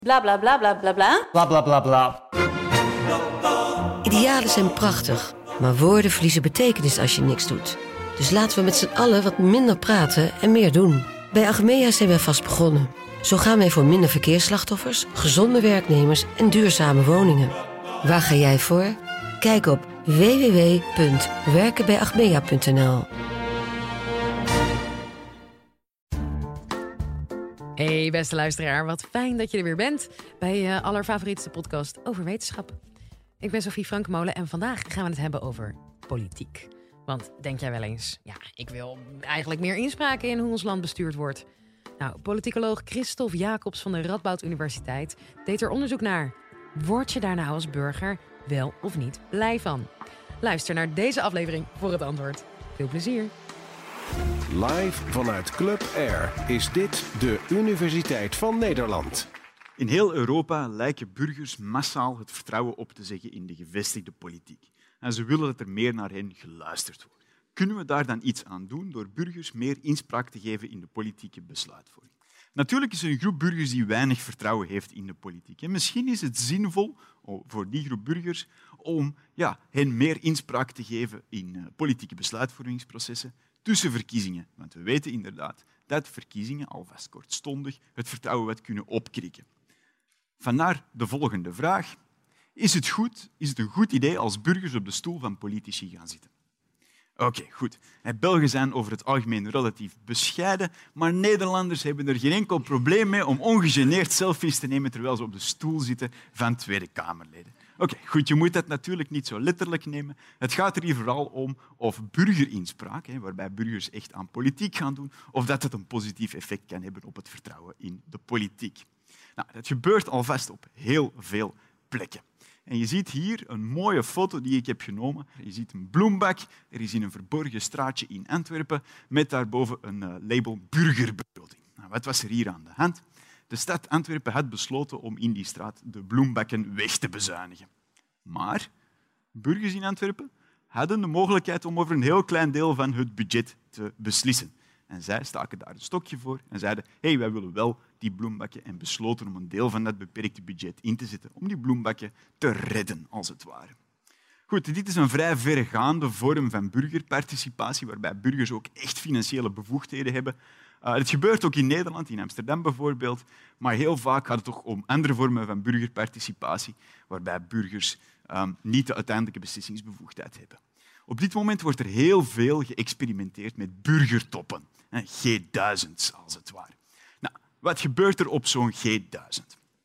Bla bla bla bla bla bla. Bla bla bla bla. Idealen zijn prachtig, maar woorden verliezen betekenis als je niks doet. Dus laten we met z'n allen wat minder praten en meer doen. Bij Achmea zijn wij vast begonnen. Zo gaan wij voor minder verkeersslachtoffers, gezonde werknemers en duurzame woningen. Waar ga jij voor? Kijk op www.werkenbijachmea.nl. Hey beste luisteraar, wat fijn dat je er weer bent bij je allerfavorietste podcast over wetenschap. Ik ben Sophie Frankmolen en vandaag gaan we het hebben over politiek. Want denk jij wel eens, ik wil eigenlijk meer inspraak in hoe ons land bestuurd wordt. Nou, politicoloog Christophe Jacobs van de Radboud Universiteit deed er onderzoek naar. Word je daar nou als burger wel of niet blij van? Luister naar deze aflevering voor het antwoord. Veel plezier. Live vanuit Club Air is dit de Universiteit van Nederland. In heel Europa lijken burgers massaal het vertrouwen op te zeggen in de gevestigde politiek. En ze willen dat er meer naar hen geluisterd wordt. Kunnen we daar dan iets aan doen door burgers meer inspraak te geven in de politieke besluitvorming? Natuurlijk is er een groep burgers die weinig vertrouwen heeft in de politiek. En misschien is het zinvol voor die groep burgers om hen meer inspraak te geven in politieke besluitvormingsprocessen tussen verkiezingen. Want we weten inderdaad dat verkiezingen alvast kortstondig het vertrouwen wat kunnen opkrikken. Vandaar de volgende vraag. Is het een goed idee als burgers op de stoel van politici gaan zitten? Oké, goed. Belgen zijn over het algemeen relatief bescheiden, maar Nederlanders hebben er geen enkel probleem mee om ongegeneerd selfies te nemen terwijl ze op de stoel zitten van Tweede Kamerleden. Oké, goed, je moet dat natuurlijk niet zo letterlijk nemen. Het gaat er hier vooral om of burgerinspraak, waarbij burgers echt aan politiek gaan doen, of dat het een positief effect kan hebben op het vertrouwen in de politiek. Nou, dat gebeurt alvast op heel veel plekken. En je ziet hier een mooie foto die ik heb genomen. Je ziet een bloembak. Er is in een verborgen straatje in Antwerpen met daarboven een label burgerbegroting. Nou, wat was er hier aan de hand? De stad Antwerpen had besloten om in die straat de bloembakken weg te bezuinigen. Maar burgers in Antwerpen hadden de mogelijkheid om over een heel klein deel van het budget te beslissen. En zij staken daar een stokje voor en zeiden wij willen wel die bloembakken en besloten om een deel van dat beperkte budget in te zetten om die bloembakken te redden, als het ware. Goed, dit is een vrij verregaande vorm van burgerparticipatie, waarbij burgers ook echt financiële bevoegdheden hebben. Het gebeurt ook in Nederland, in Amsterdam bijvoorbeeld, maar heel vaak gaat het toch om andere vormen van burgerparticipatie, waarbij burgers niet de uiteindelijke beslissingsbevoegdheid hebben. Op dit moment wordt er heel veel geëxperimenteerd met burgertoppen, G1000's als het ware. Nou, wat gebeurt er op zo'n G1000?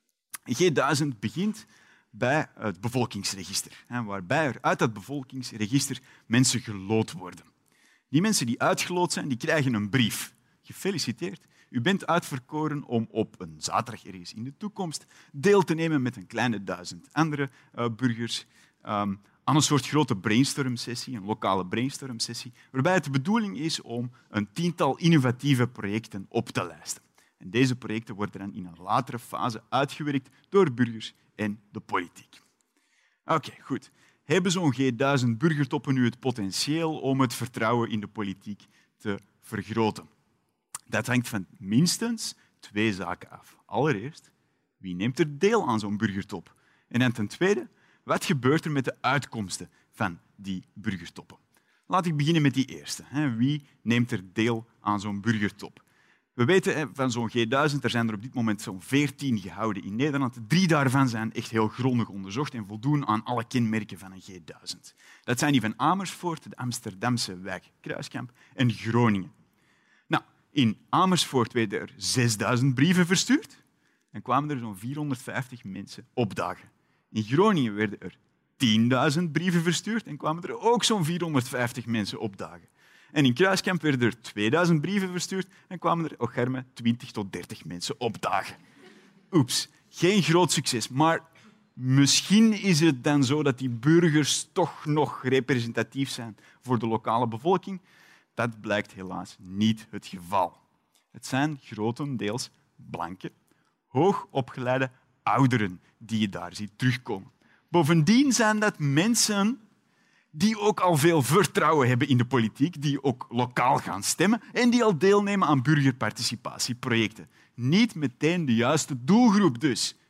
Een G1000 begint bij het bevolkingsregister, waarbij er uit dat bevolkingsregister mensen geloot worden. Die mensen die uitgeloot zijn, die krijgen een brief. Gefeliciteerd, u bent uitverkoren om op een zaterdag ergens in de toekomst deel te nemen met een kleine 1000 andere burgers aan een soort grote brainstormsessie, een lokale brainstormsessie, waarbij het de bedoeling is om een 10-tal innovatieve projecten op te lijsten. En deze projecten worden dan in een latere fase uitgewerkt door burgers en de politiek. Oké, goed. Hebben zo'n G1000 burgertoppen nu het potentieel om het vertrouwen in de politiek te vergroten? Dat hangt van minstens 2 zaken af. Allereerst, wie neemt er deel aan zo'n burgertop? En dan ten tweede, wat gebeurt er met de uitkomsten van die burgertoppen? Laat ik beginnen met die eerste. Wie neemt er deel aan zo'n burgertop? We weten van zo'n G1000, er zijn er op dit moment zo'n 14 gehouden in Nederland. 3 daarvan zijn echt heel grondig onderzocht en voldoen aan alle kenmerken van een G1000. Dat zijn die van Amersfoort, de Amsterdamse wijk Kruiskamp en Groningen. Nou, in Amersfoort werden er 6000 brieven verstuurd en kwamen er zo'n 450 mensen opdagen. In Groningen werden er 10.000 brieven verstuurd en kwamen er ook zo'n 450 mensen opdagen. En in Kruiskamp werden er 2000 brieven verstuurd en kwamen er 20 tot 30 mensen opdagen. Oeps, geen groot succes. Maar misschien is het dan zo dat die burgers toch nog representatief zijn voor de lokale bevolking. Dat blijkt helaas niet het geval. Het zijn grotendeels blanke, hoogopgeleide ouderen die je daar ziet terugkomen. Bovendien zijn dat mensen die ook al veel vertrouwen hebben in de politiek, die ook lokaal gaan stemmen en die al deelnemen aan burgerparticipatieprojecten. Niet meteen de juiste doelgroep dus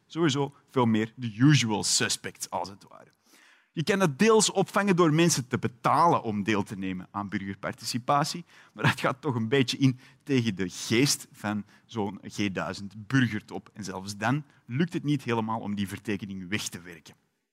Sowieso veel meer de usual suspects, als het ware. Je kan dat deels opvangen door mensen te betalen om deel te nemen aan burgerparticipatie, maar dat gaat toch een beetje in tegen de geest van zo'n G1000-burgertop. En zelfs dan lukt het niet helemaal om die vertekening weg te werken.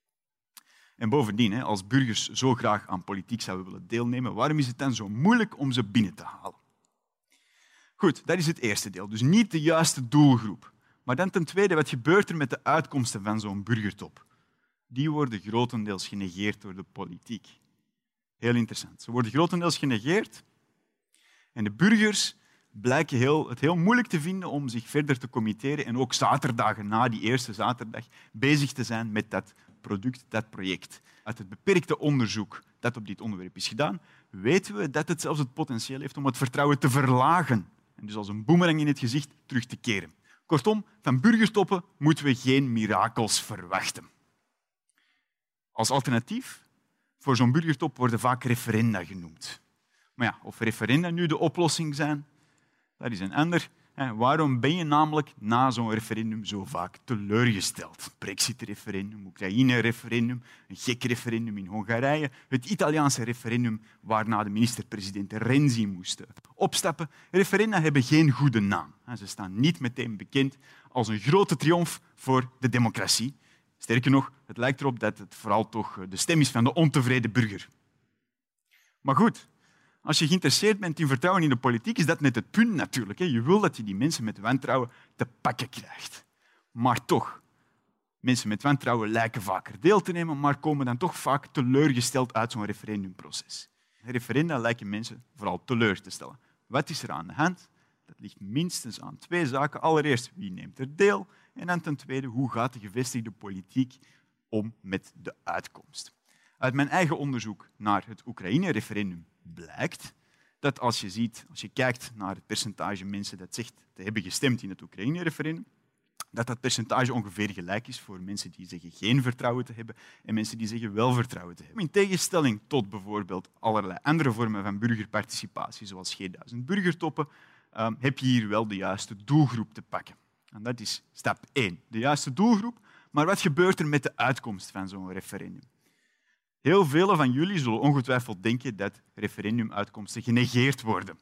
En bovendien, als burgers zo graag aan politiek zouden willen deelnemen, waarom is het dan zo moeilijk om ze binnen te halen? Goed, dat is het eerste deel. Dus niet de juiste doelgroep. Maar dan ten tweede, wat gebeurt er met de uitkomsten van zo'n burgertop? Die worden grotendeels genegeerd door de politiek. Heel interessant. Ze worden grotendeels genegeerd en de burgers blijken het heel moeilijk te vinden om zich verder te committeren en ook zaterdagen na die eerste zaterdag bezig te zijn met dat product, dat project. Uit het beperkte onderzoek dat op dit onderwerp is gedaan, weten we dat het zelfs het potentieel heeft om het vertrouwen te verlagen en dus als een boemerang in het gezicht terug te keren. Kortom, van burgertoppen moeten we geen mirakels verwachten. Als alternatief voor zo'n burgertop worden vaak referenda genoemd. Maar ja, of referenda nu de oplossing zijn, dat is een ander. Waarom ben je namelijk na zo'n referendum zo vaak teleurgesteld? Brexit-referendum, Oekraïne-referendum, een gek referendum in Hongarije, het Italiaanse referendum waarna de minister-president Renzi moest opstappen. Referenda hebben geen goede naam. Ze staan niet meteen bekend als een grote triomf voor de democratie. Sterker nog, het lijkt erop dat het vooral toch de stem is van de ontevreden burger. Maar goed, als je geïnteresseerd bent in vertrouwen in de politiek, is dat net het punt natuurlijk. Je wil dat je die mensen met wantrouwen te pakken krijgt. Maar toch, mensen met wantrouwen lijken vaker deel te nemen, maar komen dan toch vaak teleurgesteld uit zo'n referendumproces. Referenda lijken mensen vooral teleur te stellen. Wat is er aan de hand? Dat ligt minstens aan twee zaken. Allereerst, wie neemt er deel? En dan ten tweede, hoe gaat de gevestigde politiek om met de uitkomst? Uit mijn eigen onderzoek naar het Oekraïne-referendum blijkt dat als je kijkt naar het percentage mensen dat zegt te hebben gestemd in het Oekraïne-referendum, dat percentage ongeveer gelijk is voor mensen die zeggen geen vertrouwen te hebben en mensen die zeggen wel vertrouwen te hebben. In tegenstelling tot bijvoorbeeld allerlei andere vormen van burgerparticipatie, zoals G1000-burgertoppen, heb je hier wel de juiste doelgroep te pakken. En dat is stap 1, de juiste doelgroep. Maar wat gebeurt er met de uitkomst van zo'n referendum? Heel velen van jullie zullen ongetwijfeld denken dat referendumuitkomsten genegeerd worden.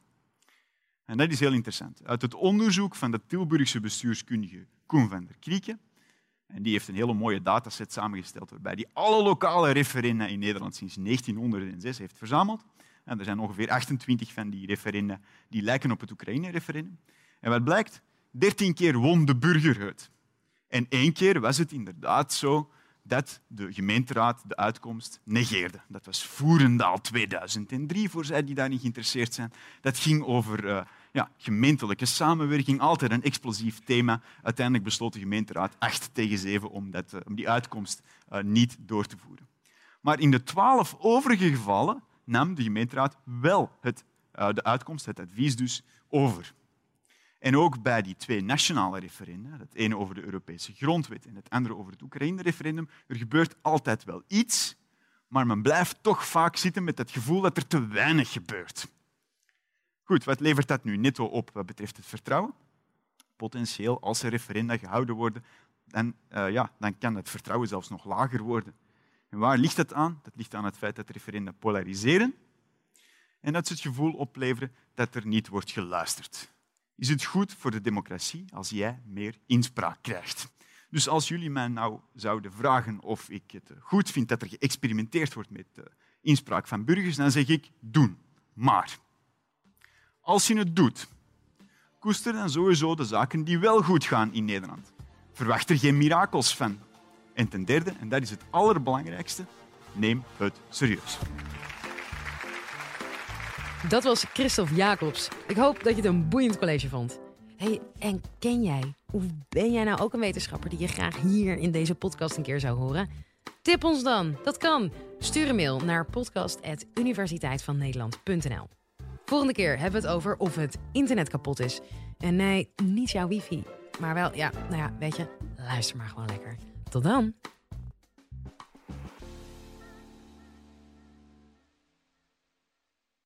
En dat is heel interessant. Uit het onderzoek van de Tilburgse bestuurskundige Koen van der Krieken, en die heeft een hele mooie dataset samengesteld waarbij hij alle lokale referenda in Nederland sinds 1906 heeft verzameld. En er zijn ongeveer 28 van die referenda die lijken op het Oekraïne-referendum. En wat blijkt? 13 keer won de burger het. En 1 keer was het inderdaad zo dat de gemeenteraad de uitkomst negeerde. Dat was Voerendaal 2003, voor zij die daarin geïnteresseerd zijn. Dat ging over gemeentelijke samenwerking, altijd een explosief thema. Uiteindelijk besloot de gemeenteraad 8-7 om die uitkomst niet door te voeren. Maar in de 12 overige gevallen nam de gemeenteraad wel de uitkomst, het advies dus, over. En ook bij die 2 nationale referenda, het ene over de Europese grondwet en het andere over het Oekraïne-referendum, er gebeurt altijd wel iets, maar men blijft toch vaak zitten met het gevoel dat er te weinig gebeurt. Goed, wat levert dat nu netto op wat betreft het vertrouwen? Potentieel, als er referenda gehouden worden, dan kan het vertrouwen zelfs nog lager worden. En waar ligt dat aan? Dat ligt aan het feit dat referenda polariseren en dat ze het gevoel opleveren dat er niet wordt geluisterd. Is het goed voor de democratie als jij meer inspraak krijgt? Dus als jullie mij nou zouden vragen of ik het goed vind dat er geëxperimenteerd wordt met de inspraak van burgers, dan zeg ik doen. Maar als je het doet, koester dan sowieso de zaken die wel goed gaan in Nederland. Verwacht er geen mirakels van. En ten derde, en dat is het allerbelangrijkste, neem het serieus. Dat was Christophe Jacobs. Ik hoop dat je het een boeiend college vond. Hey, en ken jij, of ben jij nou ook een wetenschapper die je graag hier in deze podcast een keer zou horen? Tip ons dan, dat kan. Stuur een mail naar podcast@universiteitvannederland.nl. Volgende keer hebben we het over of het internet kapot is. En nee, niet jouw wifi. Maar wel, weet je, luister maar gewoon lekker. Tot dan!